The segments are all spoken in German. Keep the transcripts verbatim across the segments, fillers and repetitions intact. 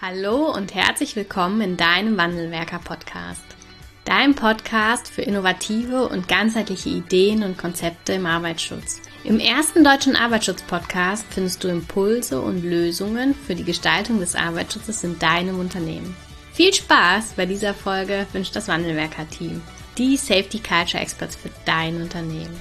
Hallo und herzlich willkommen in deinem Wandelwerker-Podcast. Dein Podcast für innovative und ganzheitliche Ideen und Konzepte im Arbeitsschutz. Im ersten deutschen Arbeitsschutz-Podcast findest du Impulse und Lösungen für die Gestaltung des Arbeitsschutzes in deinem Unternehmen. Viel Spaß bei dieser Folge wünscht das Wandelwerker-Team, die Safety Culture Experts für dein Unternehmen.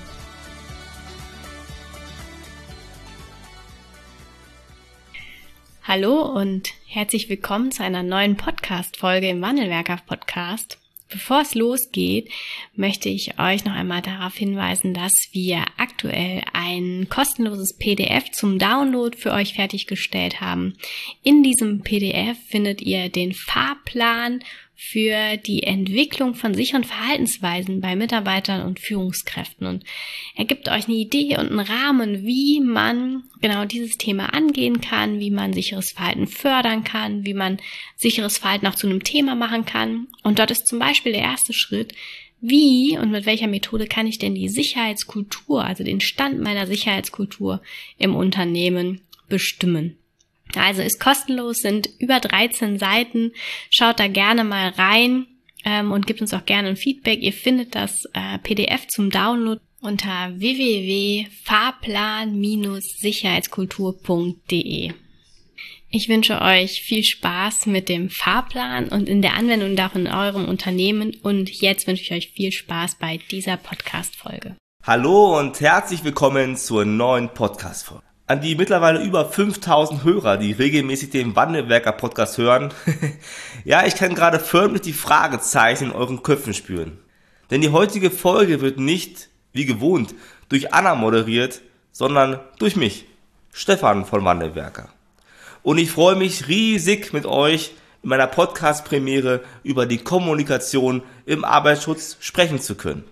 Hallo und herzlich willkommen zu einer neuen Podcast-Folge im Wandelwerker-Podcast. Bevor es losgeht, möchte ich euch noch einmal darauf hinweisen, dass wir aktuell ein kostenloses P D F zum Download für euch fertiggestellt haben. In diesem P D F findet ihr den Fahrplan für die Entwicklung von sicheren Verhaltensweisen bei Mitarbeitern und Führungskräften. Und er gibt euch eine Idee und einen Rahmen, wie man genau dieses Thema angehen kann, wie man sicheres Verhalten fördern kann, wie man sicheres Verhalten auch zu einem Thema machen kann. Und dort ist zum Beispiel der erste Schritt, wie und mit welcher Methode kann ich denn die Sicherheitskultur, also den Stand meiner Sicherheitskultur im Unternehmen bestimmen. Also ist kostenlos, sind über dreizehn Seiten. Schaut da gerne mal rein ähm, und gebt uns auch gerne ein Feedback. Ihr findet das äh, P D F zum Download unter w w w punkt fahrplan Bindestrich sicherheitskultur punkt d e. Ich wünsche euch viel Spaß mit dem Fahrplan und in der Anwendung auch in eurem Unternehmen. Und jetzt wünsche ich euch viel Spaß bei dieser Podcast-Folge. Hallo und herzlich willkommen zur neuen Podcast-Folge. An die mittlerweile über fünftausend Hörer, die regelmäßig den Wandelwerker-Podcast hören. Ja, ich kann gerade förmlich die Fragezeichen in euren Köpfen spüren. Denn die heutige Folge wird nicht, wie gewohnt, durch Anna moderiert, sondern durch mich, Stefan von Wandelwerker. Und ich freue mich riesig mit euch in meiner Podcast-Premiere über die Kommunikation im Arbeitsschutz sprechen zu können.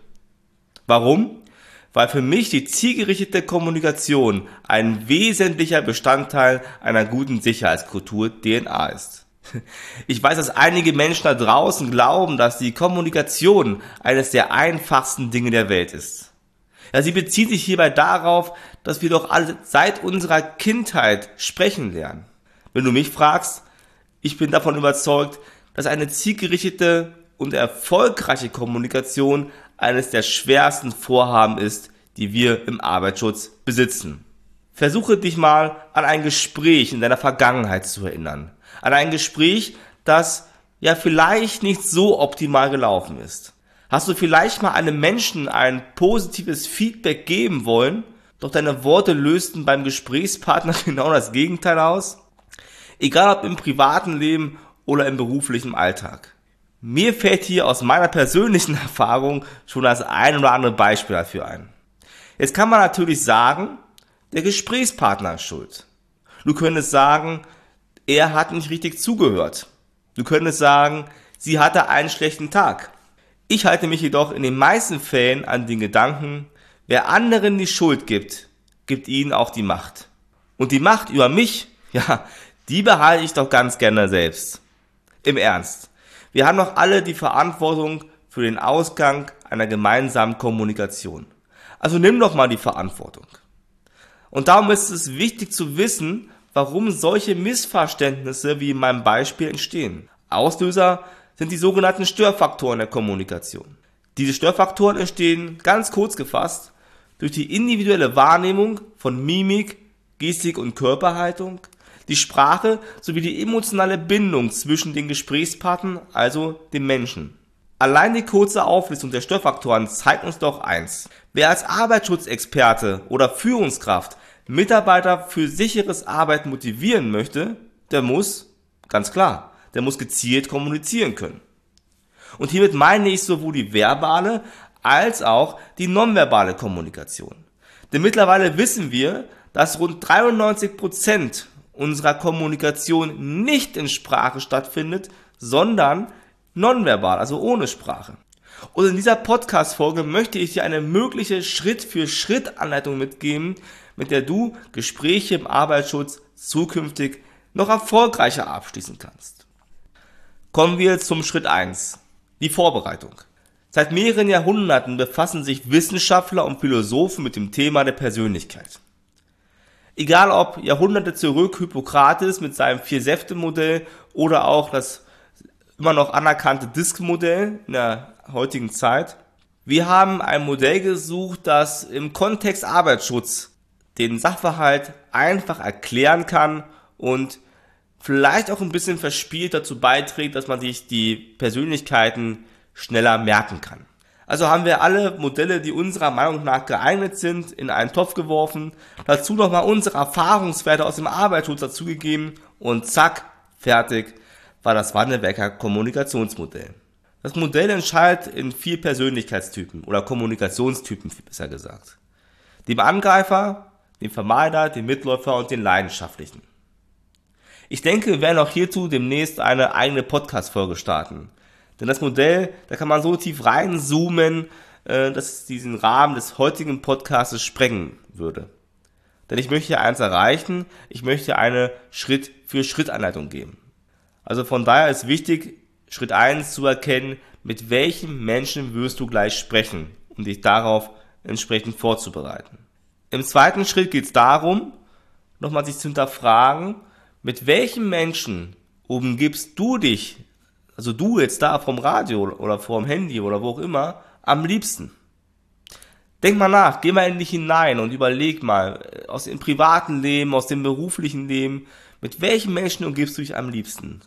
Warum? Weil für mich die zielgerichtete Kommunikation ein wesentlicher Bestandteil einer guten Sicherheitskultur D N A ist. Ich weiß, dass einige Menschen da draußen glauben, dass die Kommunikation eines der einfachsten Dinge der Welt ist. Ja, sie bezieht sich hierbei darauf, dass wir doch alle seit unserer Kindheit sprechen lernen. Wenn du mich fragst, ich bin davon überzeugt, dass eine zielgerichtete und erfolgreiche Kommunikation eines der schwersten Vorhaben ist, die wir im Arbeitsschutz besitzen. Versuche dich mal an ein Gespräch in deiner Vergangenheit zu erinnern. An ein Gespräch, das ja vielleicht nicht so optimal gelaufen ist. Hast du vielleicht mal einem Menschen ein positives Feedback geben wollen, doch deine Worte lösten beim Gesprächspartner genau das Gegenteil aus? Egal ob im privaten Leben oder im beruflichen Alltag. Mir fällt hier aus meiner persönlichen Erfahrung schon das ein oder andere Beispiel dafür ein. Jetzt kann man natürlich sagen, der Gesprächspartner ist schuld. Du könntest sagen, er hat nicht richtig zugehört. Du könntest sagen, sie hatte einen schlechten Tag. Ich halte mich jedoch in den meisten Fällen an den Gedanken, wer anderen die Schuld gibt, gibt ihnen auch die Macht. Und die Macht über mich, ja, die behalte ich doch ganz gerne selbst. Im Ernst. Wir haben doch alle die Verantwortung für den Ausgang einer gemeinsamen Kommunikation. Also nimm doch mal die Verantwortung. Und darum ist es wichtig zu wissen, warum solche Missverständnisse wie in meinem Beispiel entstehen. Auslöser sind die sogenannten Störfaktoren der Kommunikation. Diese Störfaktoren entstehen, ganz kurz gefasst, durch die individuelle Wahrnehmung von Mimik, Gestik und Körperhaltung, die Sprache sowie die emotionale Bindung zwischen den Gesprächspartnern, also dem Menschen. Allein die kurze Auflistung der Störfaktoren zeigt uns doch eins. Wer als Arbeitsschutzexperte oder Führungskraft Mitarbeiter für sicheres Arbeiten motivieren möchte, der muss, ganz klar, der muss gezielt kommunizieren können. Und hiermit meine ich sowohl die verbale als auch die nonverbale Kommunikation. Denn mittlerweile wissen wir, dass rund dreiundneunzig Prozent unserer Kommunikation nicht in Sprache stattfindet, sondern nonverbal, also ohne Sprache. Und in dieser Podcast-Folge möchte ich dir eine mögliche Schritt-für-Schritt-Anleitung mitgeben, mit der du Gespräche im Arbeitsschutz zukünftig noch erfolgreicher abschließen kannst. Kommen wir zum Schritt eins, die Vorbereitung. Seit mehreren Jahrhunderten befassen sich Wissenschaftler und Philosophen mit dem Thema der Persönlichkeit. Egal ob Jahrhunderte zurück Hippokrates mit seinem Vier-Säfte-Modell oder auch das immer noch anerkannte D I S C-Modell in der heutigen Zeit. Wir haben ein Modell gesucht, das im Kontext Arbeitsschutz den Sachverhalt einfach erklären kann und vielleicht auch ein bisschen verspielt dazu beiträgt, dass man sich die Persönlichkeiten schneller merken kann. Also haben wir alle Modelle, die unserer Meinung nach geeignet sind, in einen Topf geworfen, dazu nochmal unsere Erfahrungswerte aus dem Arbeitsschutz dazugegeben und zack, fertig war das Wandelwerker Kommunikationsmodell. Das Modell entscheidet in vier Persönlichkeitstypen oder Kommunikationstypen, besser gesagt. Dem Angreifer, dem Vermeider, dem Mitläufer und den Leidenschaftlichen. Ich denke, wir werden auch hierzu demnächst eine eigene Podcast-Folge starten. Denn das Modell, da kann man so tief reinzoomen, dass es diesen Rahmen des heutigen Podcasts sprengen würde. Denn ich möchte eins erreichen, ich möchte eine Schritt-für-Schritt-Anleitung geben. Also von daher ist wichtig, Schritt eins zu erkennen, mit welchem Menschen wirst du gleich sprechen, um dich darauf entsprechend vorzubereiten. Im zweiten Schritt geht es darum, nochmal sich zu hinterfragen, mit welchem Menschen umgibst du dich, also du jetzt da vom Radio oder vom Handy oder wo auch immer, am liebsten. Denk mal nach, geh mal in dich hinein und überleg mal, aus dem privaten Leben, aus dem beruflichen Leben, mit welchen Menschen umgibst du dich am liebsten?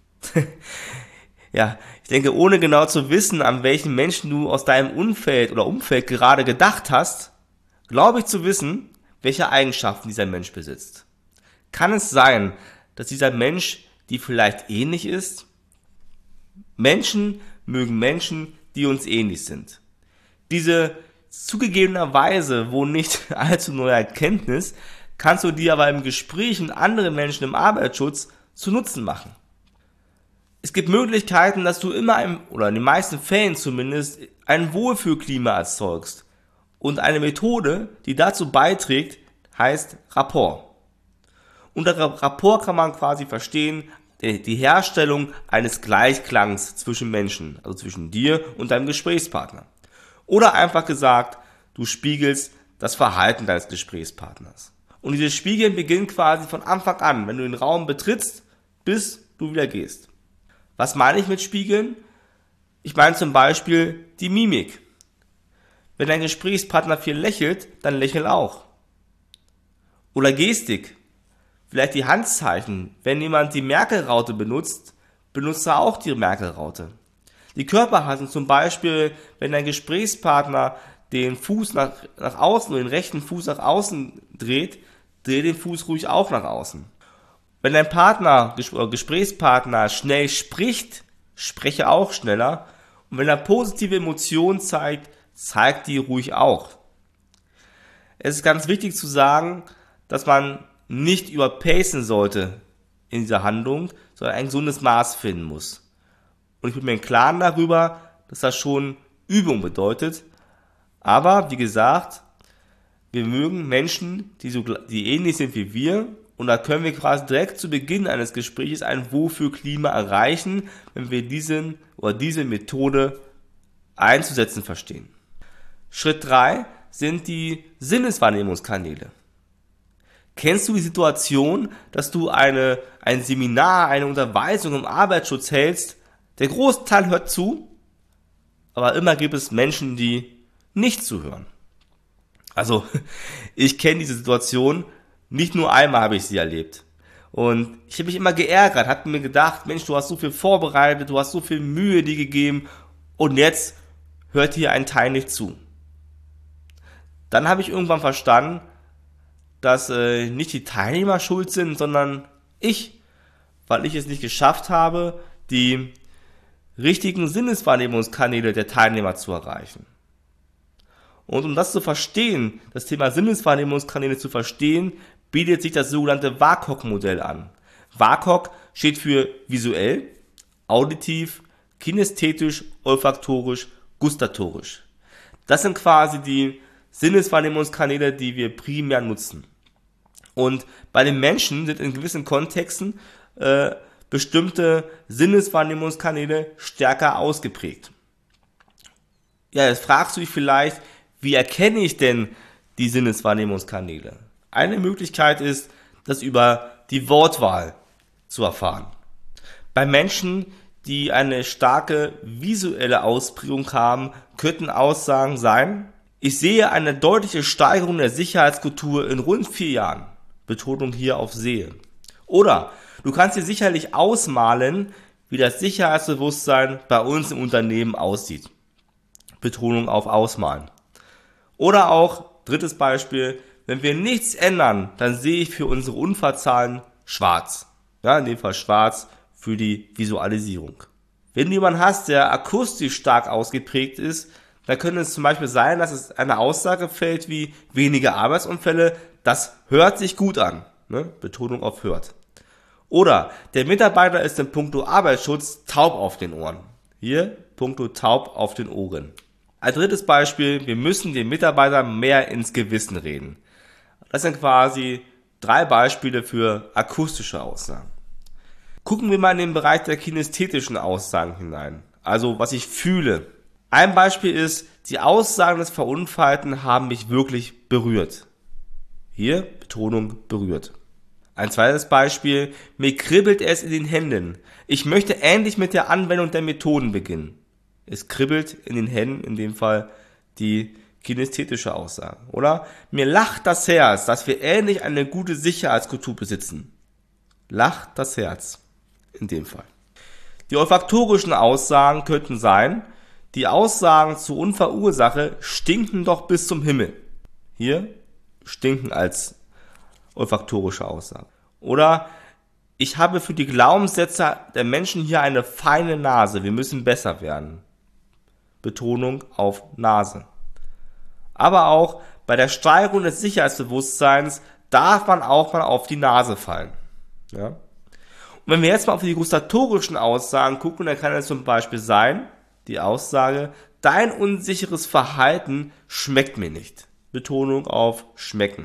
Ja, ich denke, ohne genau zu wissen, an welchen Menschen du aus deinem Umfeld oder Umfeld gerade gedacht hast, glaube ich zu wissen, welche Eigenschaften dieser Mensch besitzt. Kann es sein, dass dieser Mensch dir vielleicht ähnlich ist? Menschen mögen Menschen, die uns ähnlich sind. Diese zugegebenerweise wohl nicht allzu neue Erkenntnis kannst du dir aber im Gespräch mit anderen Menschen im Arbeitsschutz zu Nutzen machen. Es gibt Möglichkeiten, dass du immer, im, oder in den meisten Fällen zumindest, ein Wohlfühlklima erzeugst. Und eine Methode, die dazu beiträgt, heißt Rapport. Unter Rapport kann man quasi verstehen, die Herstellung eines Gleichklangs zwischen Menschen, also zwischen dir und deinem Gesprächspartner. Oder einfach gesagt, du spiegelst das Verhalten deines Gesprächspartners. Und dieses Spiegeln beginnt quasi von Anfang an, wenn du den Raum betrittst, bis du wieder gehst. Was meine ich mit Spiegeln? Ich meine zum Beispiel die Mimik. Wenn dein Gesprächspartner viel lächelt, dann lächel auch. Oder Gestik. Vielleicht die Handzeichen. Wenn jemand die Merkel-Raute benutzt, benutzt er auch die Merkel-Raute. Die Körperhaltung zum Beispiel, wenn dein Gesprächspartner den Fuß nach, nach außen oder den rechten Fuß nach außen dreht, dreh den Fuß ruhig auch nach außen. Wenn dein Partner oder Gesprächspartner schnell spricht, spreche auch schneller. Und wenn er positive Emotionen zeigt, zeigt die ruhig auch. Es ist ganz wichtig zu sagen, dass man nicht überpacen sollte in dieser Handlung, sondern ein gesundes Maß finden muss. Und ich bin mir im Klaren darüber, dass das schon Übung bedeutet. Aber wie gesagt, wir mögen Menschen, die, so, die ähnlich sind wie wir. Und da können wir quasi direkt zu Beginn eines Gesprächs ein Wohlfühlklima erreichen, wenn wir diesen oder diese Methode einzusetzen verstehen. Schritt drei sind die Sinneswahrnehmungskanäle. Kennst du die Situation, dass du eine, ein Seminar, eine Unterweisung im Arbeitsschutz hältst? Der Großteil hört zu, aber immer gibt es Menschen, die nicht zuhören. Also, ich kenne diese Situation, nicht nur einmal habe ich sie erlebt. Und ich habe mich immer geärgert, habe mir gedacht, Mensch, du hast so viel vorbereitet, du hast so viel Mühe dir gegeben und jetzt hört hier ein Teil nicht zu. Dann habe ich irgendwann verstanden, dass äh, nicht die Teilnehmer schuld sind, sondern ich, weil ich es nicht geschafft habe, die richtigen Sinneswahrnehmungskanäle der Teilnehmer zu erreichen. Und um das zu verstehen, das Thema Sinneswahrnehmungskanäle zu verstehen, bietet sich das sogenannte W A K O K-Modell an. W A K O K steht für visuell, auditiv, kinästhetisch, olfaktorisch, gustatorisch. Das sind quasi die Sinneswahrnehmungskanäle, die wir primär nutzen. Und bei den Menschen sind in gewissen Kontexten äh, bestimmte Sinneswahrnehmungskanäle stärker ausgeprägt. Ja, jetzt fragst du dich vielleicht, wie erkenne ich denn die Sinneswahrnehmungskanäle? Eine Möglichkeit ist, das über die Wortwahl zu erfahren. Bei Menschen, die eine starke visuelle Ausprägung haben, könnten Aussagen sein: Ich sehe eine deutliche Steigerung der Sicherheitskultur in rund vier Jahren. Betonung hier auf sehe. Oder du kannst dir sicherlich ausmalen, wie das Sicherheitsbewusstsein bei uns im Unternehmen aussieht. Betonung auf ausmalen. Oder auch, drittes Beispiel, wenn wir nichts ändern, dann sehe ich für unsere Unfallzahlen schwarz. Ja, in dem Fall schwarz für die Visualisierung. Wenn du jemanden hast, der akustisch stark ausgeprägt ist, dann könnte es zum Beispiel sein, dass es eine Aussage fällt wie weniger Arbeitsunfälle, das hört sich gut an. Ne? Betonung auf hört. Oder der Mitarbeiter ist in puncto Arbeitsschutz taub auf den Ohren. Hier puncto taub auf den Ohren. Als drittes Beispiel, wir müssen den Mitarbeitern mehr ins Gewissen reden. Das sind quasi drei Beispiele für akustische Aussagen. Gucken wir mal in den Bereich der kinästhetischen Aussagen hinein, also was ich fühle. Ein Beispiel ist, die Aussagen des Verunfallten haben mich wirklich berührt. Hier Betonung berührt. Ein zweites Beispiel, mir kribbelt es in den Händen. Ich möchte endlich mit der Anwendung der Methoden beginnen. Es kribbelt in den Händen, in dem Fall die kinästhetische Aussage. Oder mir lacht das Herz, dass wir endlich eine gute Sicherheitskultur besitzen. Lacht das Herz, in dem Fall. Die olfaktorischen Aussagen könnten sein: Die Aussagen zur Unfallursache stinken doch bis zum Himmel. Hier stinken als olfaktorische Aussage. Oder ich habe für die Glaubenssätze der Menschen hier eine feine Nase, wir müssen besser werden. Betonung auf Nase. Aber auch bei der Steigerung des Sicherheitsbewusstseins darf man auch mal auf die Nase fallen. Ja? Und wenn wir jetzt mal auf die gustatorischen Aussagen gucken, dann kann es zum Beispiel sein, die Aussage: Dein unsicheres Verhalten schmeckt mir nicht. Betonung auf schmecken.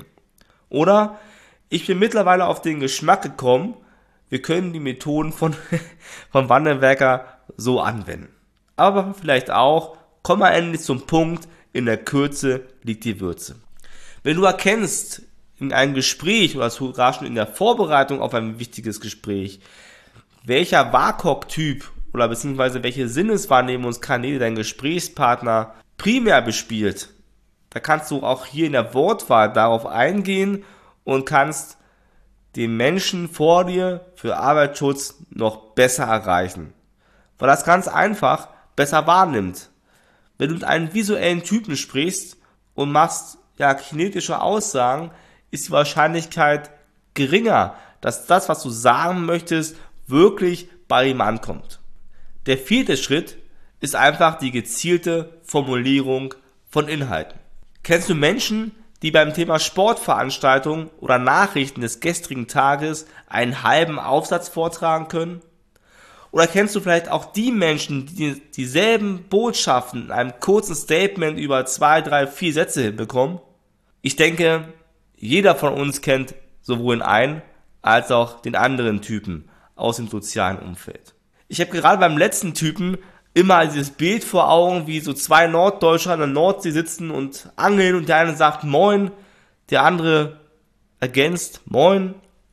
Oder ich bin mittlerweile auf den Geschmack gekommen, wir können die Methoden von, von Wandelwerker so anwenden. Aber vielleicht auch, komm mal endlich zum Punkt, in der Kürze liegt die Würze. Wenn du erkennst in einem Gespräch oder sogar schon in der Vorbereitung auf ein wichtiges Gespräch, welcher W A K O-Typ oder beziehungsweise welche Sinneswahrnehmungskanäle dein Gesprächspartner primär bespielt, da kannst du auch hier in der Wortwahl darauf eingehen und kannst den Menschen vor dir für Arbeitsschutz noch besser erreichen. Weil das ganz einfach besser wahrnimmt. Wenn du mit einem visuellen Typen sprichst und machst ja kinetische Aussagen, ist die Wahrscheinlichkeit geringer, dass das, was du sagen möchtest, wirklich bei ihm ankommt. Der vierte Schritt ist einfach die gezielte Formulierung von Inhalten. Kennst du Menschen, die beim Thema Sportveranstaltungen oder Nachrichten des gestrigen Tages einen halben Aufsatz vortragen können? Oder kennst du vielleicht auch die Menschen, die dieselben Botschaften in einem kurzen Statement über zwei, drei, vier Sätze hinbekommen? Ich denke, jeder von uns kennt sowohl den einen als auch den anderen Typen aus dem sozialen Umfeld. Ich habe gerade beim letzten Typen immer dieses Bild vor Augen, wie so zwei Norddeutsche an der Nordsee sitzen und angeln und der eine sagt Moin, der andere ergänzt Moin,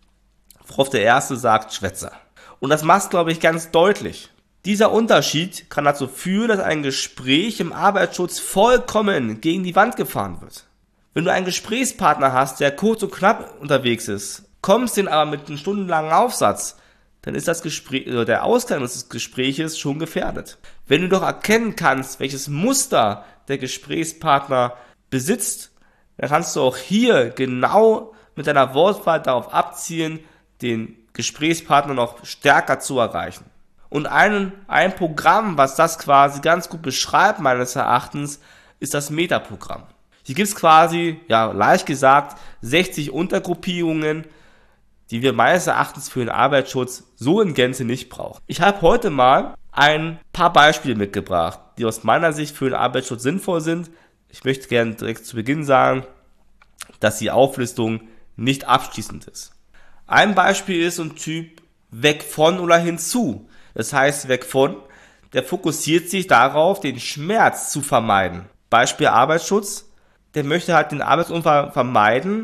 worauf der erste sagt Schwätzer. Und das macht, glaube ich, ganz deutlich. Dieser Unterschied kann dazu führen, dass ein Gespräch im Arbeitsschutz vollkommen gegen die Wand gefahren wird. Wenn du einen Gesprächspartner hast, der kurz und knapp unterwegs ist, kommst den aber mit einem stundenlangen Aufsatz, dann ist das Gespräch, oder der Ausgang des Gespräches schon gefährdet. Wenn du doch erkennen kannst, welches Muster der Gesprächspartner besitzt, dann kannst du auch hier genau mit deiner Wortwahl darauf abzielen, den Gesprächspartner noch stärker zu erreichen. Und ein, ein Programm, was das quasi ganz gut beschreibt, meines Erachtens, ist das Metaprogramm. Hier gibt es quasi, ja, leicht gesagt, sechzig Untergruppierungen, die wir meines Erachtens für den Arbeitsschutz so in Gänze nicht brauchen. Ich habe heute mal ein paar Beispiele mitgebracht, die aus meiner Sicht für den Arbeitsschutz sinnvoll sind. Ich möchte gerne direkt zu Beginn sagen, dass die Auflistung nicht abschließend ist. Ein Beispiel ist ein Typ weg von oder hinzu. Das heißt, weg von, der fokussiert sich darauf, den Schmerz zu vermeiden. Beispiel Arbeitsschutz, der möchte halt den Arbeitsunfall vermeiden,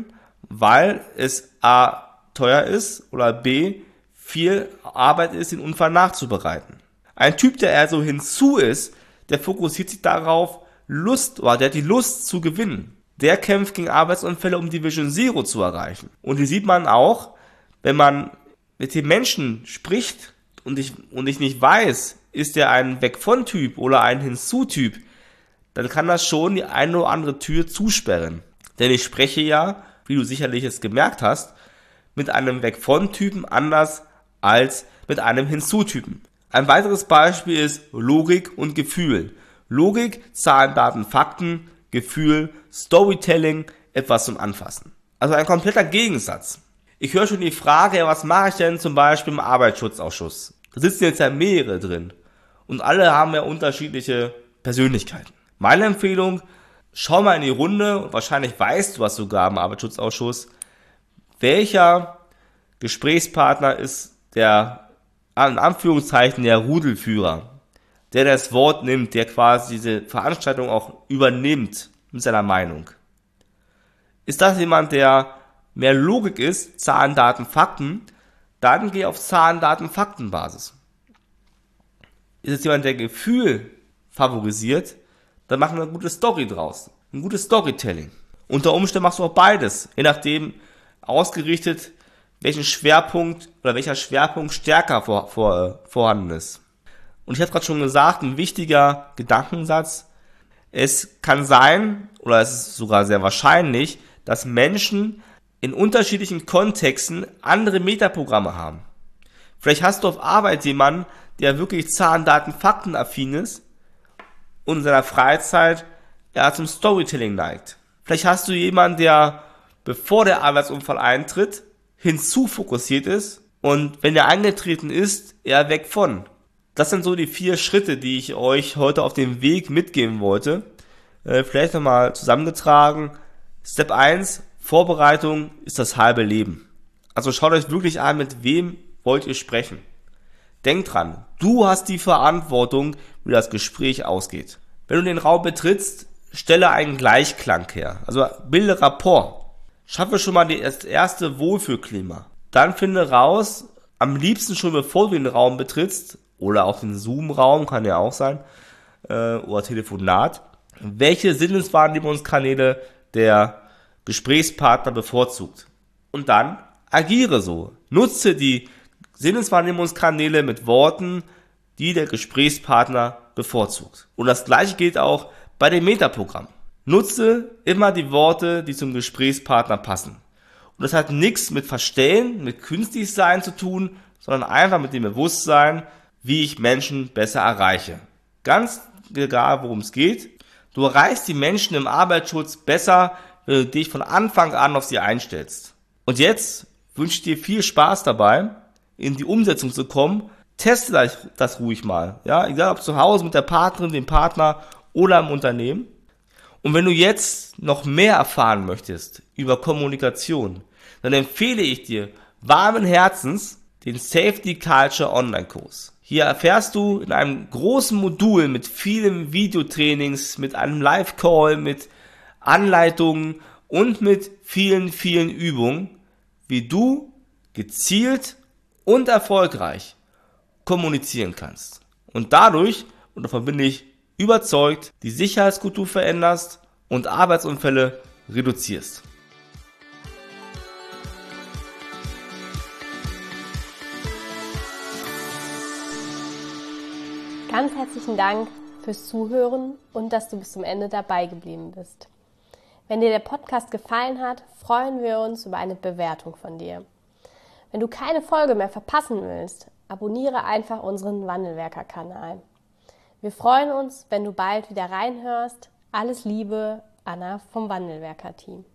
weil es A, teuer ist oder B, viel Arbeit ist, den Unfall nachzubereiten. Ein Typ, der eher so hinzu ist, der fokussiert sich darauf, Lust, oder der hat die Lust zu gewinnen. Der kämpft gegen Arbeitsunfälle, um die Vision Zero zu erreichen. Und hier sieht man auch, wenn man mit den Menschen spricht und ich, und ich nicht weiß, ist der ein Weg-von-Typ oder ein Hinzu-Typ, dann kann das schon die eine oder andere Tür zusperren. Denn ich spreche ja, wie du sicherlich es gemerkt hast, mit einem Weg-von-Typen anders als mit einem Hinzu-Typen. Ein weiteres Beispiel ist Logik und Gefühl. Logik, Zahlen, Daten, Fakten, Gefühl, Storytelling, etwas zum Anfassen. Also ein kompletter Gegensatz. Ich höre schon die Frage, ja, was mache ich denn zum Beispiel im Arbeitsschutzausschuss? Da sitzen jetzt ja mehrere drin und alle haben ja unterschiedliche Persönlichkeiten. Meine Empfehlung, schau mal in die Runde und wahrscheinlich weißt du was sogar im Arbeitsschutzausschuss, welcher Gesprächspartner ist der, in Anführungszeichen, der Rudelführer, der das Wort nimmt, der quasi diese Veranstaltung auch übernimmt mit seiner Meinung. Ist das jemand, der mehr Logik ist, Zahlen, Daten, Fakten, dann geh auf Zahlen, Daten, Faktenbasis. Ist es jemand, der Gefühl favorisiert, dann machen wir eine gute Story draus, ein gutes Storytelling. Unter Umständen machst du auch beides, je nachdem ausgerichtet, welchen Schwerpunkt oder welcher Schwerpunkt stärker vor, vor, vorhanden ist. Und ich habe gerade schon gesagt, ein wichtiger Gedankensatz, es kann sein, oder es ist sogar sehr wahrscheinlich, dass Menschen in unterschiedlichen Kontexten andere Metaprogramme haben. Vielleicht hast du auf Arbeit jemanden, der wirklich Zahlen, Daten, Fakten affin ist und in seiner Freizeit ja, zum Storytelling neigt. Vielleicht hast du jemanden, der, bevor der Arbeitsunfall eintritt, hinzufokussiert ist und wenn er eingetreten ist, eher weg von. Das sind so die vier Schritte, die ich euch heute auf dem Weg mitgeben wollte. Äh, vielleicht nochmal zusammengetragen. Step eins, Vorbereitung ist das halbe Leben. Also schaut euch wirklich an, mit wem wollt ihr sprechen. Denkt dran, du hast die Verantwortung, wie das Gespräch ausgeht. Wenn du den Raum betrittst, stelle einen Gleichklang her. Also bilde Rapport. Schaffe schon mal das erste Wohlfühlklima. Dann finde raus, am liebsten schon bevor du den Raum betrittst, oder auch den Zoom-Raum, kann ja auch sein, äh, oder Telefonat, welche Sinneswahrnehmungskanäle der Gesprächspartner bevorzugt. Und dann agiere so. Nutze die Sinneswahrnehmungskanäle mit Worten, die der Gesprächspartner bevorzugt. Und das gleiche gilt auch bei dem Metaprogramm. Nutze immer die Worte, die zum Gesprächspartner passen. Und das hat nichts mit Verstellen, mit Künstlichsein zu tun, sondern einfach mit dem Bewusstsein, wie ich Menschen besser erreiche. Ganz egal, worum es geht. Du erreichst die Menschen im Arbeitsschutz besser, wenn du dich von Anfang an auf sie einstellst. Und jetzt wünsche ich dir viel Spaß dabei, in die Umsetzung zu kommen. Teste das ruhig mal. Ja, egal ob zu Hause mit der Partnerin, dem Partner oder im Unternehmen. Und wenn du jetzt noch mehr erfahren möchtest über Kommunikation, dann empfehle ich dir warmen Herzens den Safety Culture Online-Kurs. Hier erfährst du in einem großen Modul mit vielen Videotrainings, mit einem Live-Call, mit Anleitungen und mit vielen, vielen Übungen, wie du gezielt und erfolgreich kommunizieren kannst. Und dadurch, und davon bin ich überzeugt, die Sicherheitskultur veränderst und Arbeitsunfälle reduzierst. Ganz herzlichen Dank fürs Zuhören und dass du bis zum Ende dabei geblieben bist. Wenn dir der Podcast gefallen hat, freuen wir uns über eine Bewertung von dir. Wenn du keine Folge mehr verpassen willst, abonniere einfach unseren Wandelwerker-Kanal. Wir freuen uns, wenn du bald wieder reinhörst. Alles Liebe, Anna vom Wandelwerker-Team.